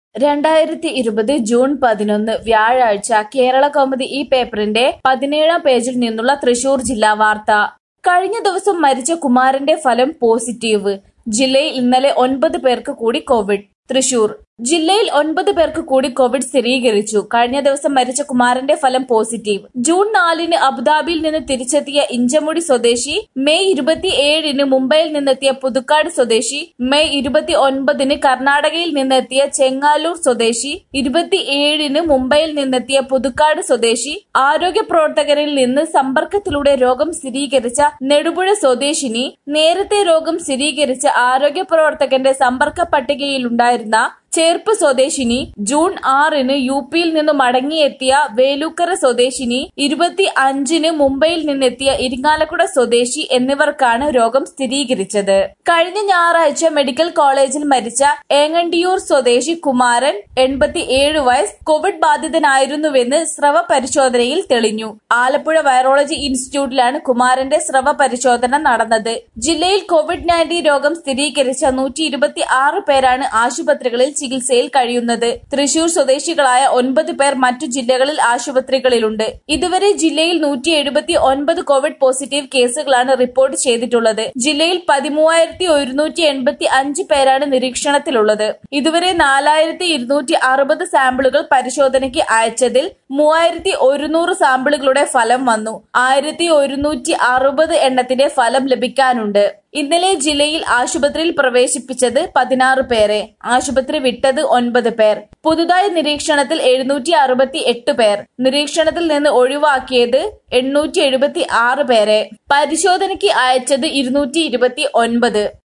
2020 June 11 വ്യാഴാഴ്ച കേരളകൗമുദി ഈ പേപ്പറിന്റെ 17-ാം പേജിൽ നിന്നുള്ള തൃശൂർ ജില്ലാ വാർത്ത. കഴിഞ്ഞ ദിവസം മരിച്ച കുമാരന്റെ ഫലം പോസിറ്റീവ്. ജില്ലയിൽ ഇന്നലെ 9 പേർക്ക് കൂടി കോവിഡ്. തൃശൂർ ജില്ലയിൽ 9 പേർക്ക് കൂടി കോവിഡ് സ്ഥിരീകരിച്ചു. കഴിഞ്ഞ ദിവസം മരിച്ച കുമാരന്റെ ഫലം പോസിറ്റീവ്. ജൂൺ 4-ന് അബുദാബിയിൽ നിന്ന് തിരിച്ചെത്തിയ ഇഞ്ചമുടി സ്വദേശി, മെയ് 27-ന് മുംബൈയിൽ നിന്നെത്തിയ പുതുക്കാട് സ്വദേശി, മെയ് 29-ന് കർണാടകയിൽ നിന്നെത്തിയ ചെങ്ങാലൂർ സ്വദേശി, 27-ന് മുംബൈയിൽ നിന്നെത്തിയ പുതുക്കാട് സ്വദേശി, ആരോഗ്യ പ്രവർത്തകരിൽ നിന്ന് സമ്പർക്കത്തിലൂടെ രോഗം സ്ഥിരീകരിച്ച നെടുപുഴ സ്വദേശിനി, നേരത്തെ രോഗം സ്ഥിരീകരിച്ച ആരോഗ്യ പ്രവർത്തകന്റെ സമ്പർക്ക പട്ടികയിലുണ്ടായിരുന്ന ചേർപ്പ് സ്വദേശിനി, ജൂൺ 6-ന് യുപിയിൽ നിന്ന് മടങ്ങിയെത്തിയ വേലൂക്കര സ്വദേശിനി, 25-ന് മുംബൈയിൽ നിന്നെത്തിയ ഇരിങ്ങാലക്കുട സ്വദേശി എന്നിവർക്കാണ് രോഗം സ്ഥിരീകരിച്ചത്. കഴിഞ്ഞ ഞായറാഴ്ച മെഡിക്കൽ കോളേജിൽ മരിച്ച ഏങ്ങണ്ടിയൂർ സ്വദേശി കുമാരൻ, 87 വയസ്സ്, കോവിഡ് ബാധിതനായിരുന്നുവെന്ന് സ്രവ പരിശോധനയിൽ തെളിഞ്ഞു. ആലപ്പുഴ വൈറോളജി ഇൻസ്റ്റിറ്റ്യൂട്ടിലാണ് കുമാരന്റെ സ്രവ പരിശോധന നടന്നത്. ജില്ലയിൽ കോവിഡ്-19 രോഗം സ്ഥിരീകരിച്ച 126 പേരാണ് ആശുപത്രികളിൽ ചികിത്സയിൽ കഴിയുന്നത്. തൃശൂർ സ്വദേശികളായ 9 പേർ മറ്റു ജില്ലകളിൽ ആശുപത്രികളിലുണ്ട്. ഇതുവരെ ജില്ലയിൽ 179 കോവിഡ് പോസിറ്റീവ് കേസുകളാണ് റിപ്പോർട്ട് ചെയ്തിട്ടുള്ളത്. ജില്ലയിൽ 13,185 പേരാണ് നിരീക്ഷണത്തിലുള്ളത്. ഇതുവരെ 4,260 സാമ്പിളുകൾ പരിശോധനയ്ക്ക് അയച്ചതിൽ 3,100 സാമ്പിളുകളുടെ ഫലം വന്നു. 1,160 എണ്ണത്തിന്റെ ഫലം ലഭിക്കാനുണ്ട്. ഇന്നലെ ജില്ലയിൽ ആശുപത്രിയിൽ പ്രവേശിപ്പിച്ചത് 16 പേരെ, ആശുപത്രി വിട്ടത് 9 പേർ. പുതുതായി നിരീക്ഷണത്തിൽ 768 പേർ. നിരീക്ഷണത്തിൽ നിന്ന് ഒഴിവാക്കിയത് 876 പേരെ. പരിശോധനയ്ക്ക് അയച്ചത് 229.